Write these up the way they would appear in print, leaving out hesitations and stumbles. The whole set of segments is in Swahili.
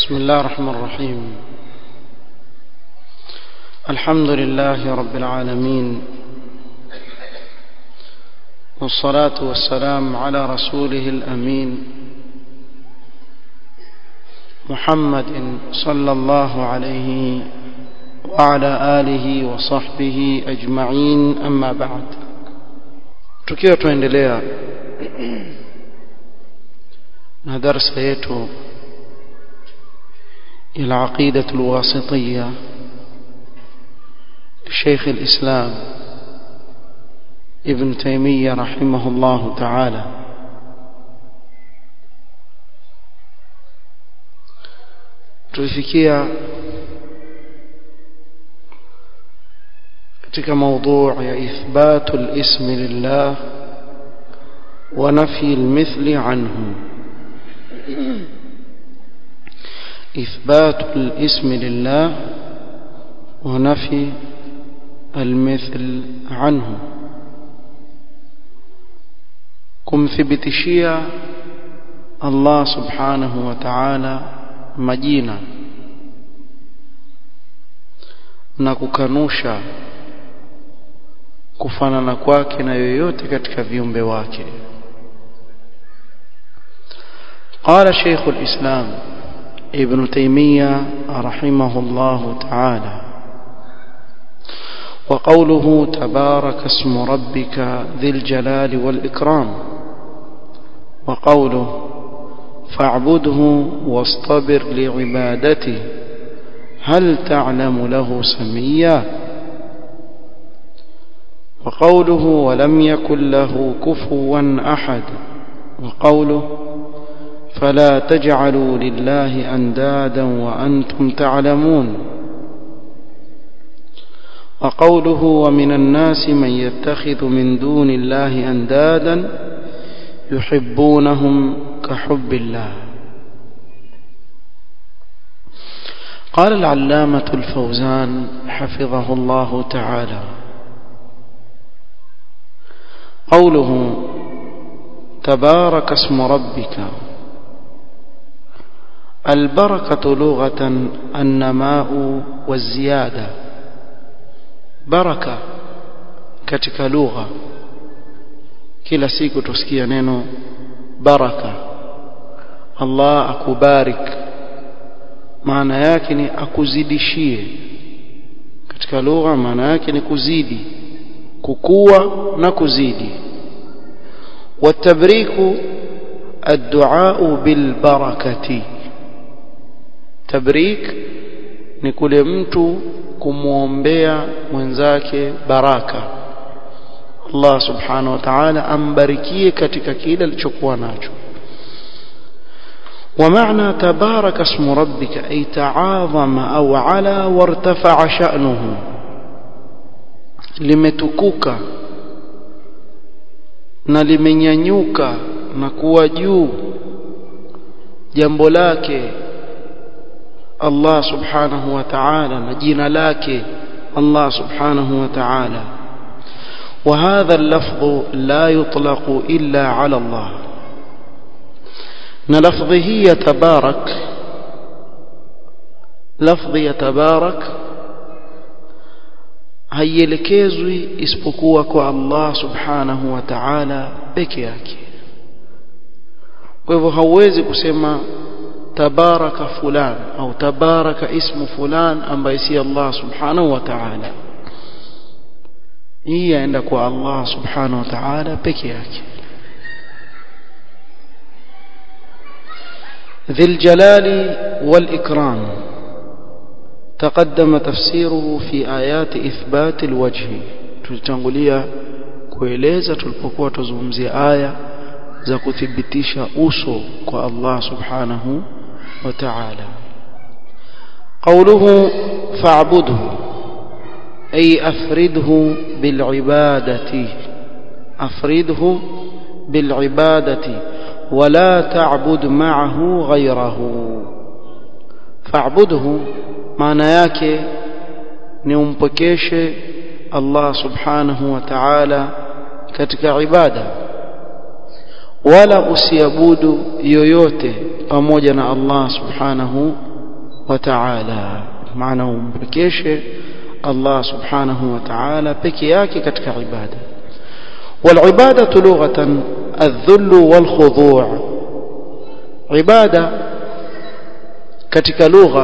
بسم الله الرحمن الرحيم. الحمد لله رب العالمين، والصلاة والسلام على رسوله الأمين محمد صلى الله عليه وعلى آله وصحبه أجمعين. أما بعد، tukiwa tuendelea na darasa yetu العقيدة الواسطية لشيخ الإسلام ابن تيمية رحمه الله تعالى. tulifikia katika موضوع ya إثبات الاسم لله ونفي المثل عنه. إثبات الاسم لله ونفي المثل عنه، kumthibitishia Allah subhanahu wa ta'ala majina na kukanusha kufanana kwake na yoyote katika viumbe wake. قال شيخ الإسلام ابن تيمية رحمه الله تعالى: وقوله تبارك اسم ربك ذي الجلال والإكرام، وقوله فاعبده واصطبر لعبادته هل تعلم له سميا، وقوله ولم يكن له كفوا أحد، وقوله فلا تجعلوا لله أندادا وأنتم تعلمون، وقوله ومن الناس من يتخذ من دون الله أندادا يحبونهم كحب الله. قال العلامة الفوزان حفظه الله تعالى: قوله تبارك اسم ربك، البركة لغة النماء والزيادة. بركة katika lugha, kila siku tusikia neno baraka. Allah akubarik, maana yake ni akuzidishie. Katika lugha maana yake ni kuzidi, kukua na kuzidi. Watabriku ad-du'a bil barakati. Tabrik ni kule mtu kumuombea mwenzake baraka, Allah subhanahu wa ta'ala ambarikie katika kile alichokuwa nacho. ومعنى تبارك اسم ربك أي تعاظم أو علا وارتفع شأنه، limetukuka na limenyanyuka na kuwa juu jambo lake Allah subhanahu wa ta'ala na jina lake Allah subhanahu wa ta'ala. وهذا اللفظ لا يطلق إلا على الله، نلفظه يتبارك، لفظ يتبارك haielekezwi isipokuwa kwa Allah subhanahu wa ta'ala peke yake. Kwa hivyo hauwezi kusema tabaraka fulan au tabaraka ismu fulan ambaye si Allah subhanahu wa ta'ala. Hii yaenda kwa Allah subhanahu wa ta'ala peke yake. ذي الجلال والإكرام تقدم تفسيره في آيات إثبات الوجه. tulitangulia kueleza tulipokuwa tuzungumzia aya za kuthibitisha uso kwa Allah subhanahu wa ta'ala. قوله فاعبده أي أفرده بالعبادة، أفرده بالعبادة ولا تعبد معه غيره. فاعبده maana yake ni umpokeshe Allah subhanahu wa ta'ala katika ibada, wala usiabudu yoyote pamoja na Allah subhanahu wa ta'ala, maana umpekeshe Allah subhanahu wa ta'ala peke yake katika ibada. والعبادة لغة الذل والخضوع. عبادة katika lugha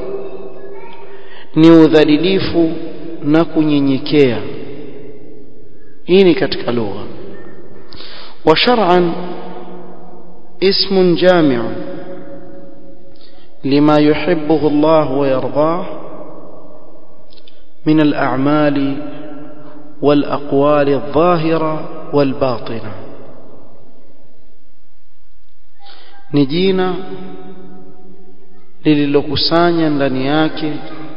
ni udhalilifu na kunyenyekea. Hii ni katika lugha. Wa shar'an ismun jami'un lima yuhibbuhu Allah wa yardah min al-a'mali wal-aqwali adh-dhahira wal-batina. Ni jina lililokusanya ndani yake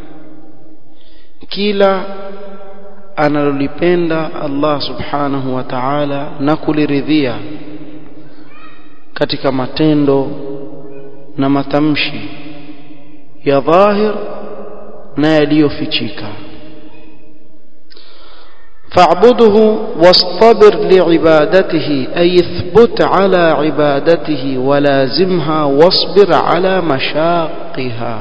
kila analolipenda Allah subhanahu wa ta'ala na kuliridhia katika matendo na matamshi ya dhahir na yaliyofichika. فاعبده واصطبر لعبادته أي اثبت على عبادته ولازمها واصبر على مشاقها.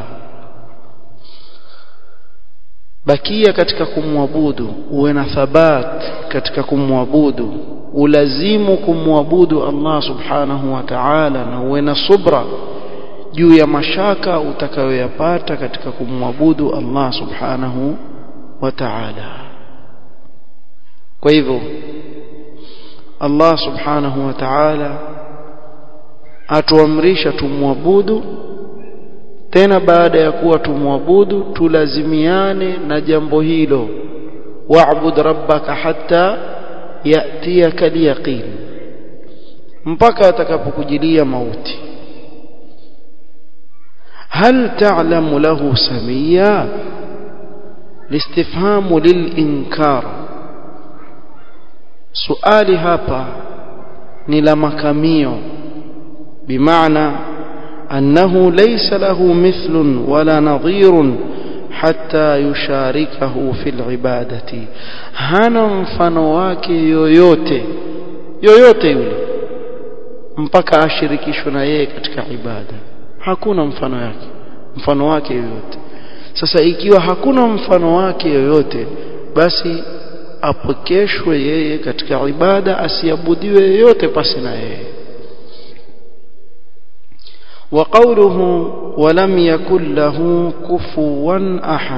bakia katika kumwabudu, uwe na thabat katika kumwabudu, ulazimu kumwabudu Allah subhanahu wa ta'ala, na uwe na subra juu ya mashaka utakayoyapata katika kumwabudu Allah subhanahu wa ta'ala. Kwa hivyo Allah subhanahu wa ta'ala atuamrisha tumwabudu, tena baada ya kuwa tumwabudu tulazimiane na jambo hilo. wa'bud rabbaka hatta ya'tiyaka al-yaqin, mpaka atakapokujilia mauti. hal ta'lamu lahu samia, listifhamu lilinkar. suali hapa ni la makamio, bimaana أنه ليس له مثل ولا نظير حتى يشاركه في العبادة. hana mfano wake yoyote yule mpaka ashirikishwe na yeye katika ibada. Hakuna mfano wake yoyote. Sasa ikiwa hakuna mfano wake yoyote, basi apokeshwe yeye katika ibada, asiabudiwe yoyote pasi na yeye. وقوله ولم يكن له كفوا أحد.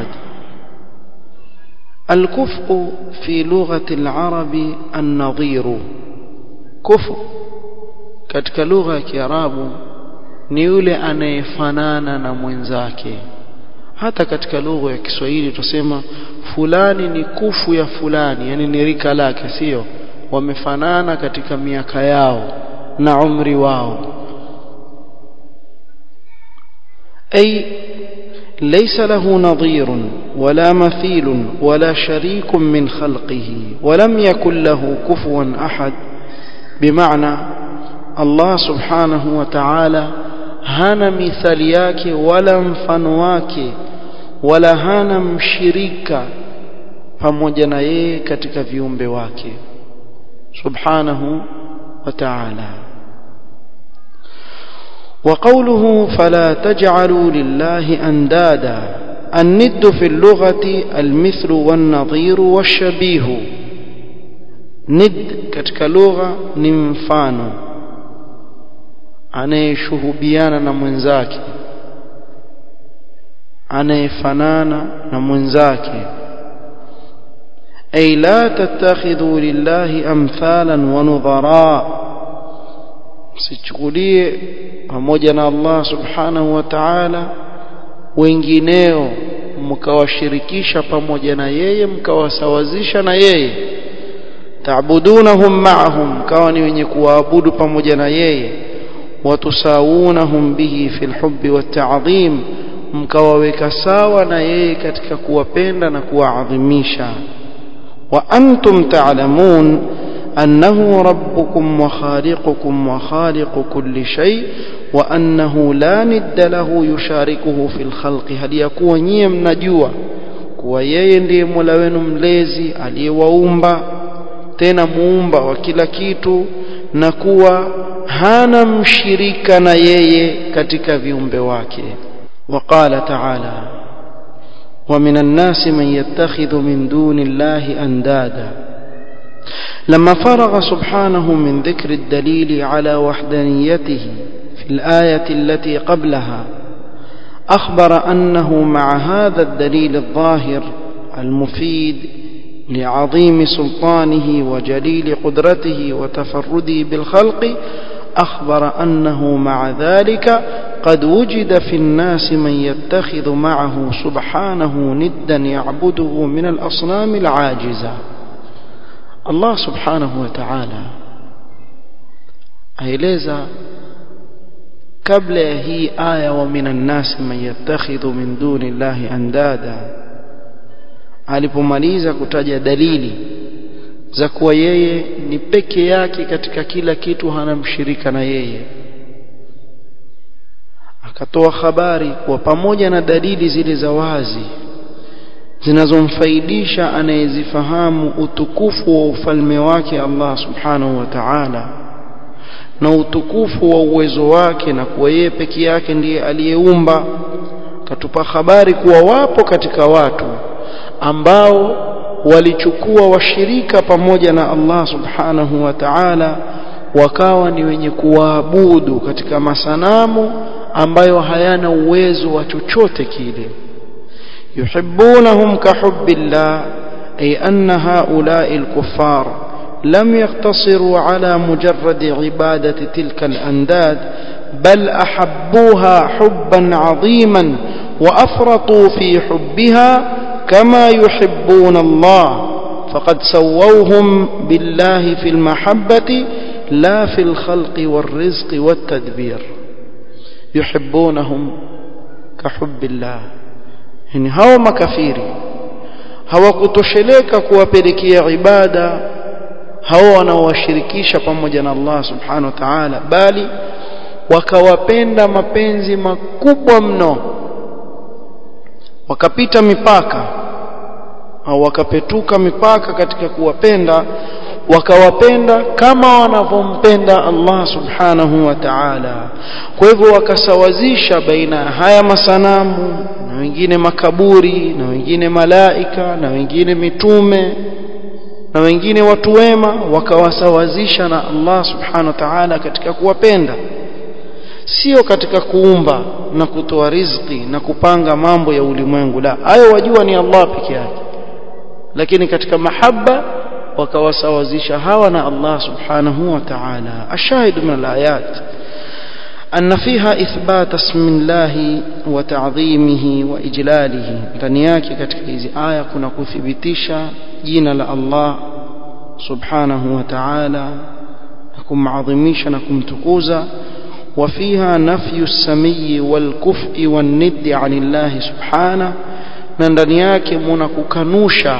الكفء في لغة العرب النظير. كفء katika lugha ya Kiarabu ni yule anayefanana na mwenzake. Hata katika lugha ya Kiswahili tusema fulani ni kufu ya fulani, yani ni rika lake, sio wamefanana katika miaka yao na umri wao. أي ليس له نظير ولا مثيل ولا شريك من خلقه. ولم يكن له كفوا أحد بمعنى الله سبحانه وتعالى hana mithali yake wala mfano wake wala hana mshirika pamoja na yeye katika viumbe wake subhanahu wa ta'ala. وقوله فلا تجعلوا لله أندادا. الند في اللغة المثل والنظير والشبيه. ند katika lugha ni mfano anayeshuhubiana na mwenzake, anayefanana na mwenzake. أي لا تتخذوا لله أمثالا ونظراء. sichukulie pamoja na Allah subhanahu wa ta'ala wengineo mkawashirikisha pamoja na yeye, mkawasawazisha na yeye. ta'budunahum ma'ahum, kawa ni wenye kuabudu pamoja na yeye. watusawunahum bihi fil hubbi wat ta'dhim, mkawaweka sawa na yeye katika kuwapenda na kuwaadhimisha. wa antum ta'lamun أنه ربكم وخالقكم وخالق كل شيء وأنه لا ند له يشاركه في الخلق. هل يكون nyie mnajua kuwa yeye ndiye Mola wenu mlezi aliyewaumba, tena muumba wa kila kitu, na kuwa hana mshirika na yeye katika viumbe wake. وقال تعالى ومن الناس من يتخذ من دون الله أندادا لما فرغ سبحانه من ذكر الدليل على وحدانيته في الآية التي قبلها أخبر أنه مع هذا الدليل الظاهر المفيد لعظيم سلطانه وجليل قدرته وتفرده بالخلق أخبر أنه مع ذلك قد وجد في الناس من يتخذ معه سبحانه ندا يعبده من الأصنام العاجزة. الله سبحانه وتعالى aeleza kabla ya hii aya wa minan nasi man yattakhidhu min duni llahi andada, alipomaliza kutaja dalili za kuwa yeye ni peke yake katika kila kitu, hana mshirika na yeye, akatoa habari kwa pamoja na dalili zile za wazi zinazomfaidisha anayezifahamu utukufu wa ufalme wake Allah subhanahu wa ta'ala na utukufu wa uwezo wake na kuwa yeye peke yake ndiye aliyeumba. Katupa habari kuwa wapo katika watu ambao walichukua washirika pamoja na Allah subhanahu wa ta'ala, wakawa ni wenye kuabudu katika masanamu ambayo hayana uwezo wa chochote kile. yuhibbunahum kahubbillah, ay anna haula'i al-kuffar lam yaqtasiru ala mujarrad ibadati tilka al-andad bal ahabbuha hubban 'aziman wa afratu fi hubbiha كما يحبون الله فقد سووهم بالله في المحبة لا في الخلق والرزق والتدبير. يحبونهم كحب الله، يعني هاو makafiri hawakutosheleka kuwapelekea ibada hao wanaowashirikisha pamoja na Allah subhanahu wa ta'ala, bali wakawapenda mapenzi makubwa mno, wakapita mipaka au wakapetuka mipaka katika kuwapenda, wakawapenda kama wanavyompenda Allah subhanahu wa ta'ala. Kwa hivyo wakasawazisha baina haya masanamu na wengine makaburi na wengine malaika na wengine mitume na wengine watu wema, wakawasawazisha na Allah subhanahu wa ta'ala katika kuwapenda, sio katika kuumba na kutoa riziki na kupanga mambo ya ulimwengu. La, hayo wajua ni Allah peke yake, lakini katika mahaba wakawasawazisha hawa na Allah subhanahu wa ta'ala. ashahid min alayat anna fiha ithbat ismillahi wa ta'dhimihi wa ijlalihi, ndani yake katika hizi aya kuna kuthibitisha jina la Allah subhanahu wa ta'ala na kumadhimisha na kumtukuza. وفيها نفي السمي والكفء والند عن الله سبحانه، na ndani yake muna kukanusha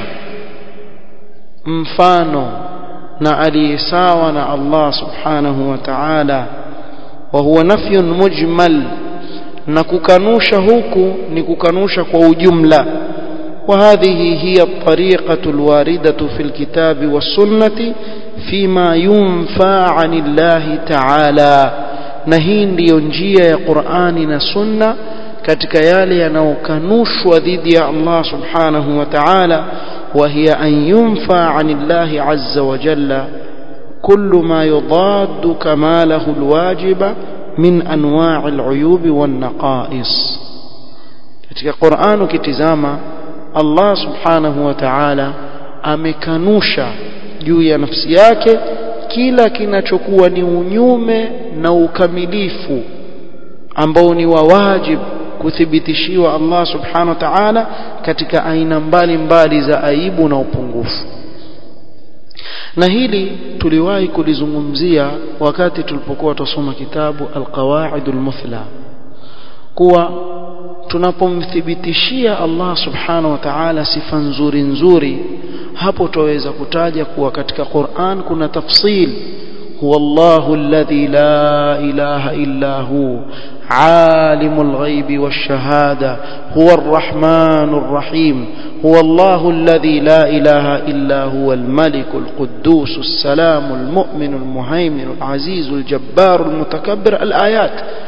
mfano na aliyesawa na Allah subhanahu wa ta'ala, wa huwa nafyun mujmal, na kukanusha huku ni kukanusha kwa ujumla. وهذه هي الطريقة الواردة في الكتاب والسنة فيما ينفى عن الله تعالى، na hii ndiyo njia ya Qur'ani na Sunna katika yale yanayokanushwa dhidi ya Allah subhanahu wa ta'ala. wa hiya an yunfa 'anillahi 'azza wa jalla kullu ma yudaddu kamalahu alwajiba min anwa'i al'uyub wan naqa'is. katika Qur'an ukitizama Allah subhanahu wa ta'ala amekanusha juu ya nafsi yake kila kinachokuwa ni unyume na ukamilifu ambao ni wa wajib kuthibitishiwa Allah subhanahu wa ta'ala katika aina mbalimbali za aibu na upungufu. Na hili tuliwahi kulizungumzia wakati tulipokuwa tusoma kitabu Al-Qawaid Al-Muthla, kuwa tunapomthibitishia Allah subhanahu wa ta'ala sifa nzuri nzuri, hapo tuweza kutaja kuwa katika Qur'an kuna tafsil. huwa Allahu alladhi la ilaha illa hu alimul ghaibi wash-shahada huwa ar-rahmanur rahim huwa Allahu alladhi la ilaha illa huwa al-malikul quddus as-salamul mu'minul muhaiminul azizul jabbarul mutakabbir. al-ayat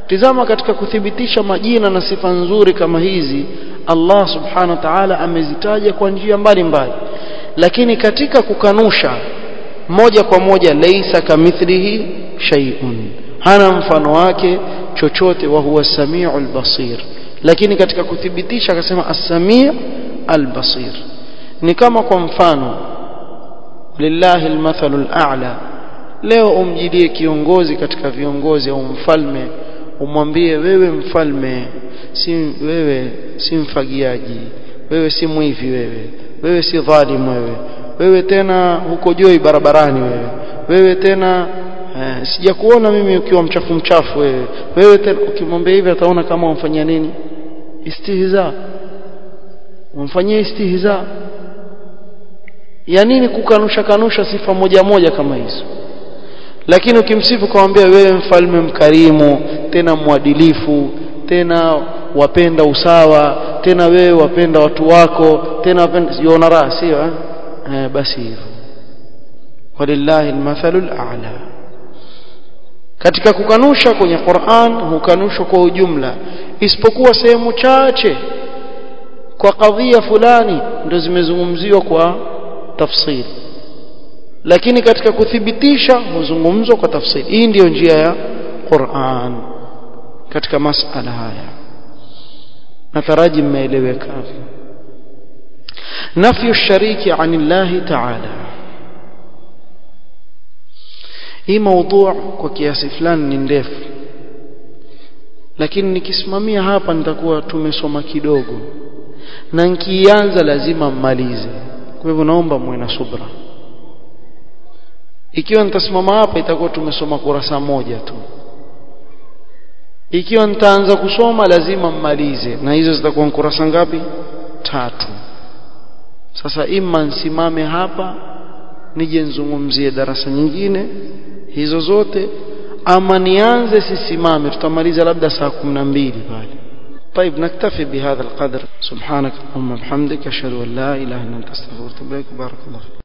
tizama katika kuthibitisha majina na sifa nzuri kama hizi Allah subhanahu wa ta'ala amezitaja kwa njia mbalimbali, lakini katika kukanusha moja kwa moja laysa kamithlihi shay'un, hana mfano wake chochote, wa huwa samiul basir. Lakini katika kuthibitisha akasema as-sami' al-basir. Ni kama kwa mfano lillahi al-mathalul a'la, leo umjilie kiongozi katika viongozi au mfalme, umwambie wewe mfalme, wewe si mfagiaji, wewe si mwivi, wewe si dhalimu, wewe tena huko joi barabarani, wewe tena sijakuona mimi ukiwa mchafu wewe tena. Ukimwambia hivi ataona kama umfanyia nini? Istihza. Umfanyia istihza. Ya nini kukanusha sifa moja kama hizo? Lakini ukimsifu kumwambia wewe mfalme mkarimu, tena mwadilifu, tena wapenda usawa, tena wewe wapenda watu wako, tena wapenda siona raha, sio basi hivyo. Walillahi almathalul a'la. Katika kukanusha kwenye Qur'an hukanushwa kwa ujumla, isipokuwa sehemu chache kwa kadhia fulani ndio zimezungumziwa kwa tafsiri, lakini katika kuthibitisha huzungumzwa kwa tafsiri. Hii ndio njia ya Qur'an katika masala haya. Nataraji mmeeleweka. Nafyu shariki anillahi ta'ala. Hii mada kwa kiasi fulani ni ndefu, lakini nikisimamia hapa nitakuwa tumesoma kidogo, na nikianza lazima mmalize. Kwa hivyo naomba muwe na subra. Ikiwa nitasimama hapa itakuwa tumesoma kurasa moja tu. Ikiwa nitaanza kusoma lazima mmalize, na hizo zitakuwa kurasa ngapi? 3. Sasa imma nsimame hapa nije nizungumzie darasa nyingine hizo zote, ama nianze sisimame, tutamaliza labda saa 12 pale. طيب نكتفي بهذا القدر. سبحانك اللهم وبحمدك اشهد ان لا اله الا انت استغفرك واتوب اليك. بارك الله فيك.